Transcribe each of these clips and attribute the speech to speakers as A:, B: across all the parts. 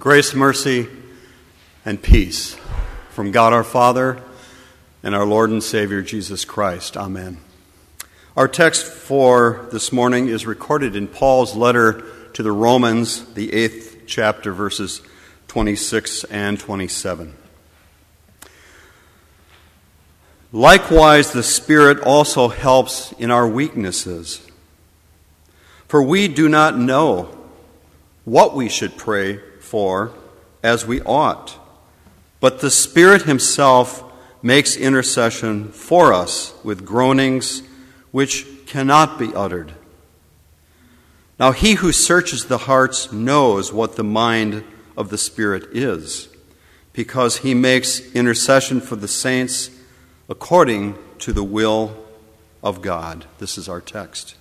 A: Grace, mercy, and peace from God our Father and our Lord and Savior Jesus Christ. Amen. Our text for this morning is recorded in Paul's letter to the Romans, the 8th chapter, verses 26 and 27. Likewise, the Spirit also helps in our weaknesses. For we do not know what we should pray for as we ought, but the Spirit himself makes intercession for us with groanings which cannot be uttered. Now he who searches the hearts knows what the mind of the Spirit is, because he makes intercession for the saints according to the will of God. This is our text.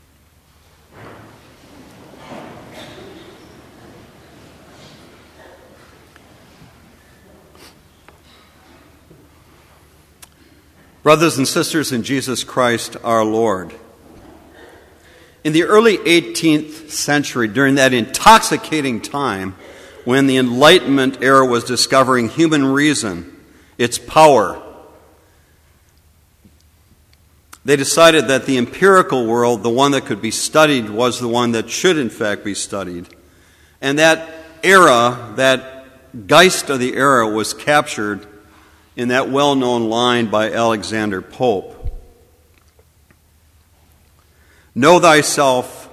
A: Brothers and sisters in Jesus Christ our Lord, in the early 18th century, during that intoxicating time when the Enlightenment era was discovering human reason, its power, they decided that the empirical world, the one that could be studied, was the one that should in fact be studied. And that era, that Geist of the era, was captured in that well-known line by Alexander Pope. Know thyself,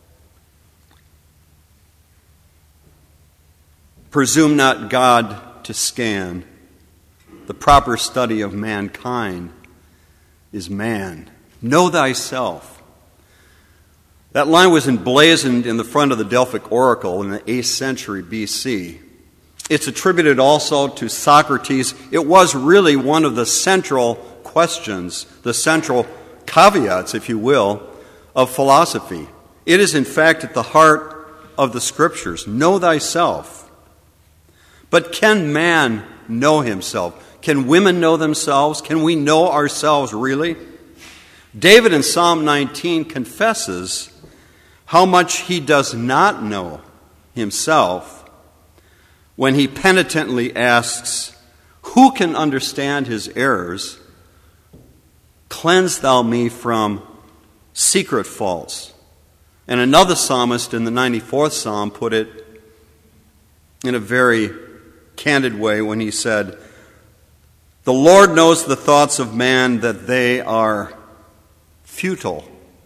A: presume not God to scan. The proper study of mankind is man. Know thyself. That line was emblazoned in the front of the Delphic Oracle in the 8th century BC. It's attributed also to Socrates. It was really one of the central questions, the central caveats, if you will, of philosophy. It is, in fact, at the heart of the Scriptures. Know thyself. But can man know himself? Can women know themselves? Can we know ourselves really? David in Psalm 19 confesses how much he does not know himself when he penitently asks, "Who can understand his errors? Cleanse thou me from secret faults." And another psalmist in the 94th Psalm put it in a very candid way when he said, "The Lord knows the thoughts of man, that they are futile."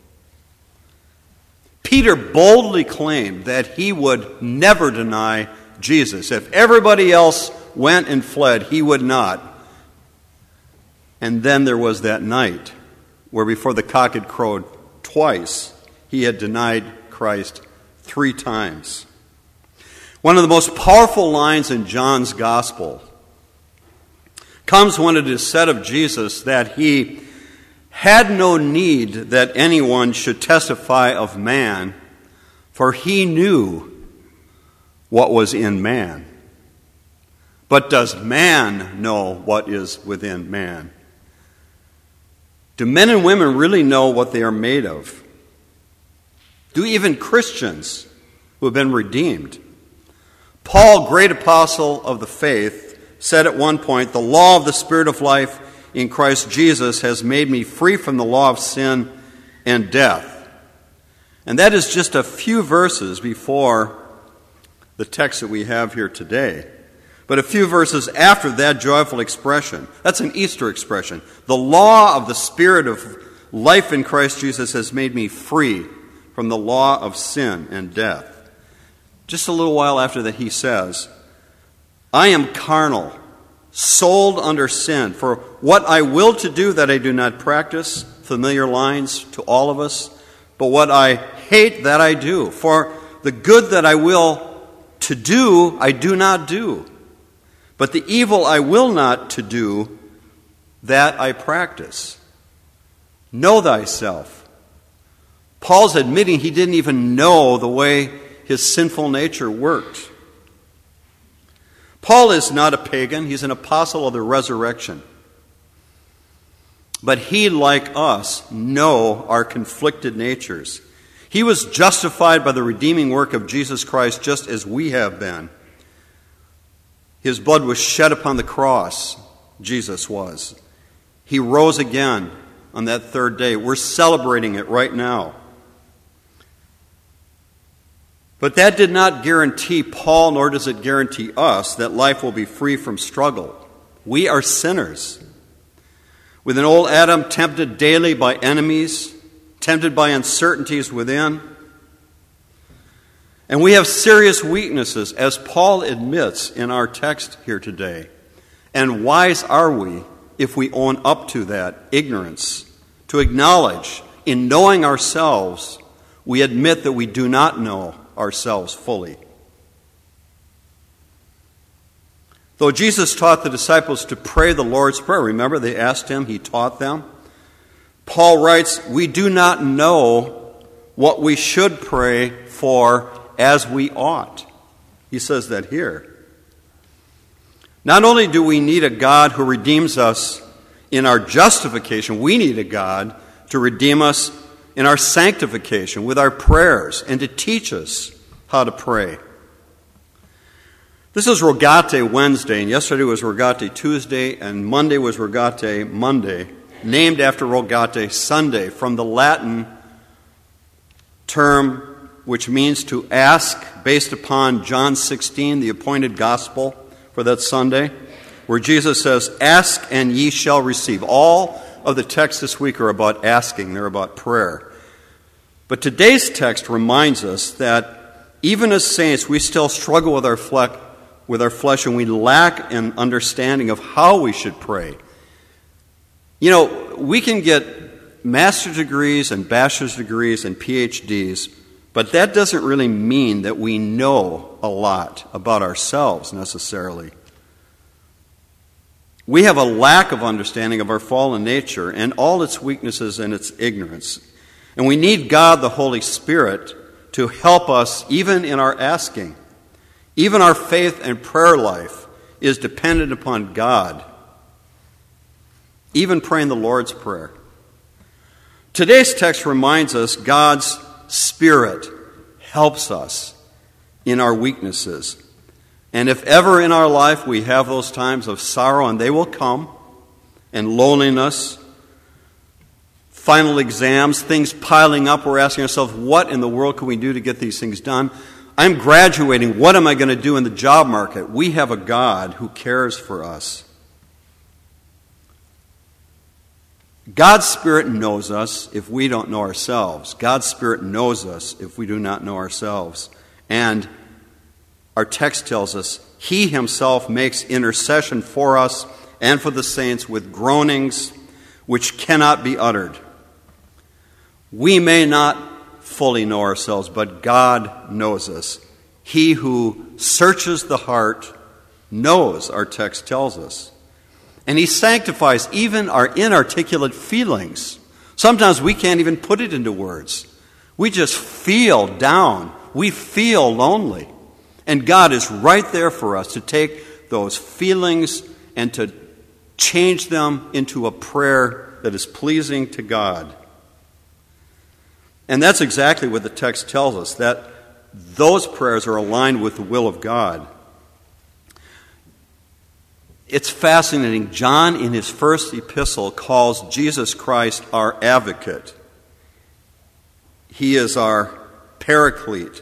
A: Peter boldly claimed that he would never deny Jesus. If everybody else went and fled, he would not. And then there was that night where before the cock had crowed twice, he had denied Christ 3 times. One of the most powerful lines in John's Gospel comes when it is said of Jesus that he had no need that anyone should testify of man, for he knew what was in man. But does man know what is within man? Do men and women really know what they are made of? Do even Christians who have been redeemed? Paul, great apostle of the faith, said at one point, "The law of the Spirit of life in Christ Jesus has made me free from the law of sin and death." And that is just a few verses before the text that we have here today. But a few verses after that joyful expression, that's an Easter expression. The law of the Spirit of life in Christ Jesus has made me free from the law of sin and death. Just a little while after that he says, "I am carnal, sold under sin. For what I will to do, that I do not practice," familiar lines to all of us, "but what I hate, that I do. For the good that I will to do, I do not do. But the evil I will not to do, that I practice." Know thyself. Paul's admitting he didn't even know the way his sinful nature worked. Paul is not a pagan. He's an apostle of the resurrection. But he, like us, know our conflicted natures. He was justified by the redeeming work of Jesus Christ just as we have been. His blood was shed upon the cross. Jesus was. He rose again on that third day. We're celebrating it right now. But that did not guarantee Paul, nor does it guarantee us, that life will be free from struggle. We are sinners. With an old Adam tempted daily by enemies, tempted by uncertainties within. And we have serious weaknesses, as Paul admits in our text here today. And wise are we if we own up to that ignorance, to acknowledge in knowing ourselves, we admit that we do not know ourselves fully. Though Jesus taught the disciples to pray the Lord's Prayer, remember they asked him, he taught them. Paul writes, we do not know what we should pray for as we ought. He says that here. Not only do we need a God who redeems us in our justification, we need a God to redeem us in our sanctification with our prayers and to teach us how to pray. This is Rogate Wednesday, and yesterday was Rogate Tuesday, and Monday was Rogate Monday, named after Rogate Sunday, from the Latin term which means to ask, based upon John 16, the appointed gospel for that Sunday, where Jesus says, ask and ye shall receive. All of the texts this week are about asking, they're about prayer. But today's text reminds us that even as saints, we still struggle with our flesh, and we lack an understanding of how we should pray. You know, we can get master's degrees and bachelor's degrees and PhDs, but that doesn't really mean that we know a lot about ourselves necessarily. We have a lack of understanding of our fallen nature and all its weaknesses and its ignorance. And we need God, the Holy Spirit, to help us even in our asking. Even our faith and prayer life is dependent upon God. Even praying the Lord's Prayer. Today's text reminds us God's Spirit helps us in our weaknesses. And if ever in our life we have those times of sorrow, and they will come, and loneliness, final exams, things piling up, we're asking ourselves, what in the world can we do to get these things done? I'm graduating. What am I going to do in the job market? We have a God who cares for us. God's Spirit knows us if we don't know ourselves. God's Spirit knows us if we do not know ourselves. And our text tells us He Himself makes intercession for us and for the saints with groanings which cannot be uttered. We may not fully know ourselves, but God knows us. He who searches the heart knows, our text tells us. And He sanctifies even our inarticulate feelings. Sometimes we can't even put it into words. We just feel down. We feel lonely. And God is right there for us to take those feelings and to change them into a prayer that is pleasing to God. And that's exactly what the text tells us, that those prayers are aligned with the will of God. It's fascinating. John, in his first epistle, calls Jesus Christ our advocate. He is our paraclete.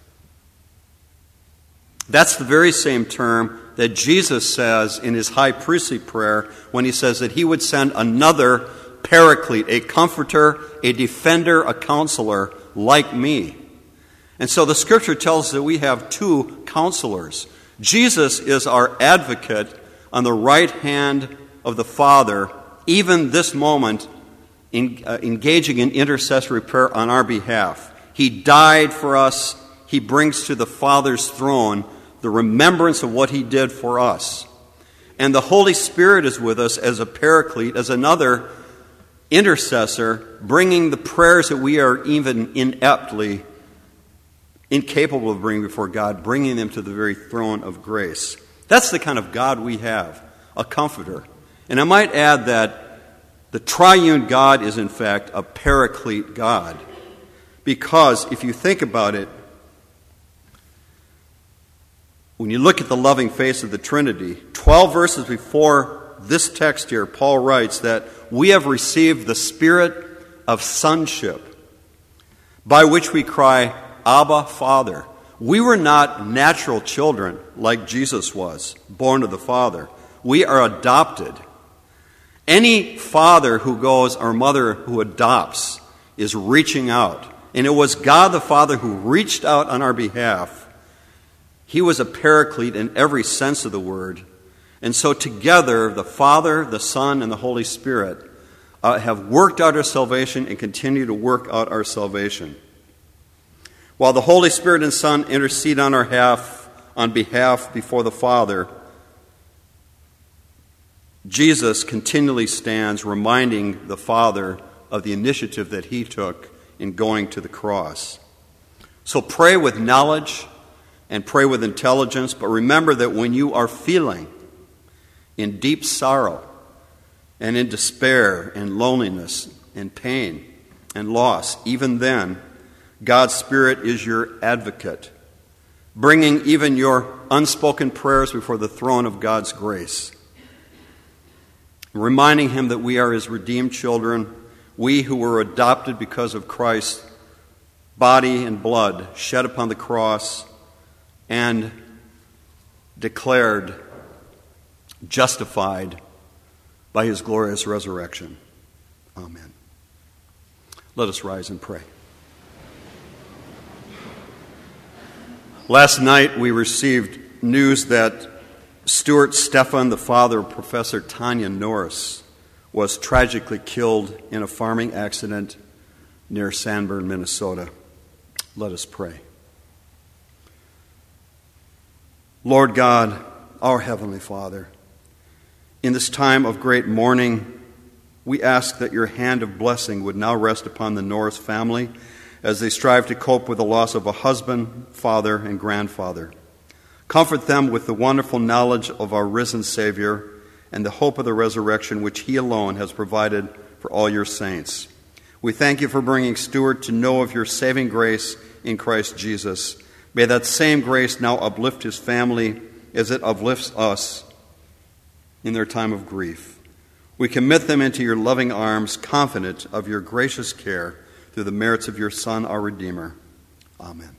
A: That's the very same term that Jesus says in his high priestly prayer when he says that he would send another paraclete, a comforter, a defender, a counselor like me. And so the Scripture tells us that we have two counselors. Jesus is our advocate on the right hand of the Father, even this moment, engaging in intercessory prayer on our behalf. He died for us. He brings to the Father's throne the remembrance of what He did for us. And the Holy Spirit is with us as a paraclete, as another intercessor, bringing the prayers that we are even ineptly incapable of bringing before God, bringing them to the very throne of grace. That's the kind of God we have, a comforter. And I might add that the triune God is in fact a paraclete God. Because if you think about it, When you look at the loving face of the Trinity, 12 verses before this text here, Paul writes that we have received the spirit of sonship, by which we cry, Abba, Father. We were not natural children like Jesus was, born of the Father. We are adopted. Any father who goes, or mother who adopts, is reaching out. And it was God the Father who reached out on our behalf. He was a paraclete in every sense of the word. And so together, the Father, the Son, and the Holy Spirit have worked out our salvation and continue to work out our salvation. While the Holy Spirit and Son intercede on behalf before the Father, Jesus continually stands reminding the Father of the initiative that he took in going to the cross. So pray with knowledge and pray with intelligence, but remember that when you are feeling in deep sorrow and in despair and loneliness and pain and loss, even then, God's Spirit is your advocate, bringing even your unspoken prayers before the throne of God's grace, reminding him that we are his redeemed children, we who were adopted because of Christ's body and blood shed upon the cross and declared justified by his glorious resurrection. Amen. Let us rise and pray. Last night we received news that Stuart Stephan, the father of Professor Tanya Norris, was tragically killed in a farming accident near Sanborn, Minnesota. Let us pray. Lord God, our Heavenly Father, in this time of great mourning, we ask that your hand of blessing would now rest upon the Norris family as they strive to cope with the loss of a husband, father, and grandfather. Comfort them with the wonderful knowledge of our risen Savior and the hope of the resurrection which he alone has provided for all your saints. We thank you for bringing Stuart to know of your saving grace in Christ Jesus. May that same grace now uplift his family as it uplifts us in their time of grief. We commit them into your loving arms, confident of your gracious care through the merits of your Son, our Redeemer. Amen.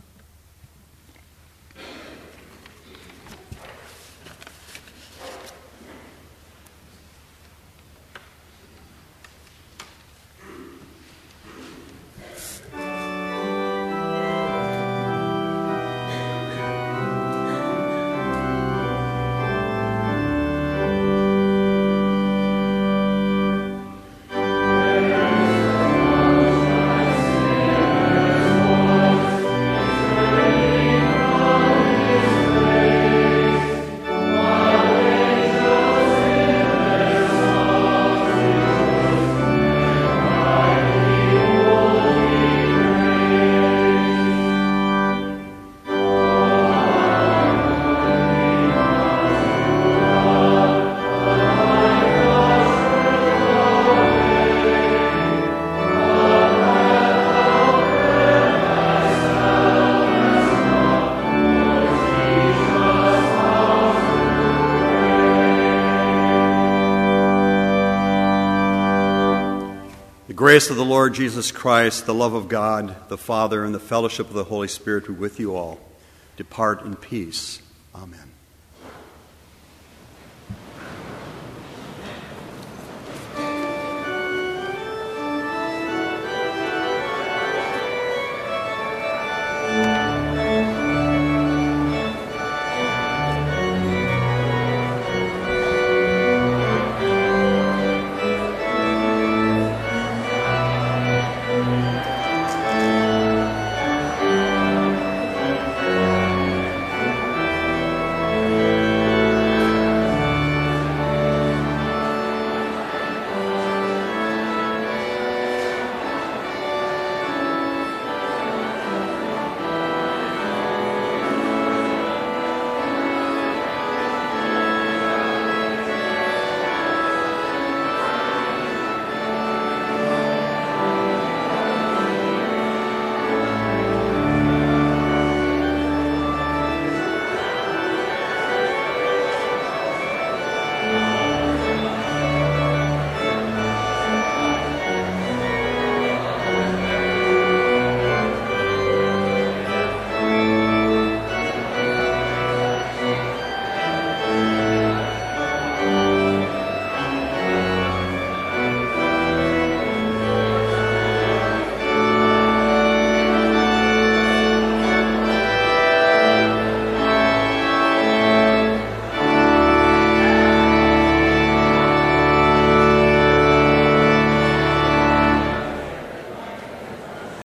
A: The grace of the Lord Jesus Christ, the love of God, the Father, and the fellowship of the Holy Spirit be with you all. Depart in peace. Amen.